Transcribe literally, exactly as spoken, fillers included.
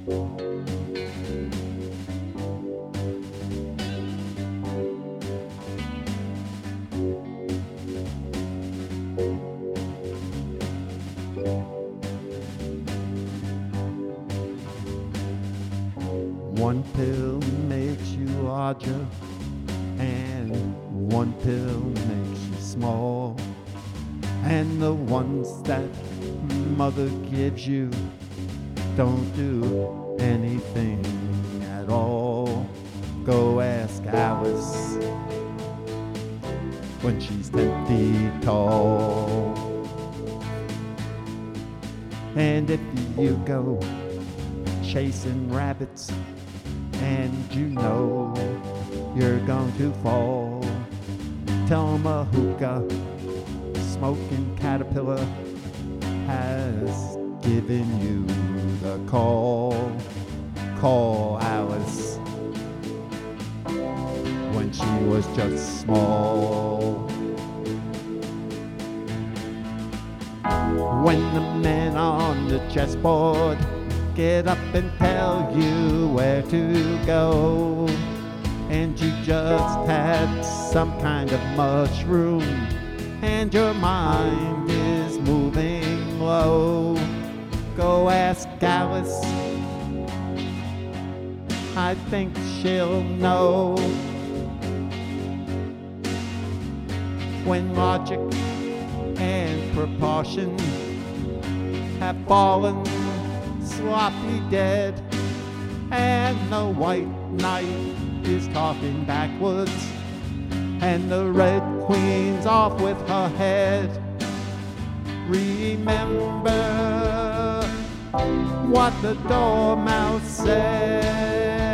One pill makes you larger, and one pill makes you small. And the ones that mother gives you don't do anything at all. Go ask Alice when she's ten feet tall. And if you go chasing rabbits and you know you're going to fall, tell 'em a hookah smoking caterpillar has given you the call. Call Alice when she was just small. When the men on the chessboard get up and tell you where to go, and you just had some kind of mushroom and your mind is moving low, go ask Alice, I think she'll know. When logic and proportion have fallen sloppy dead, and the white knight is talking backwards, and the red queen's off with her head, remember what the dormouse said.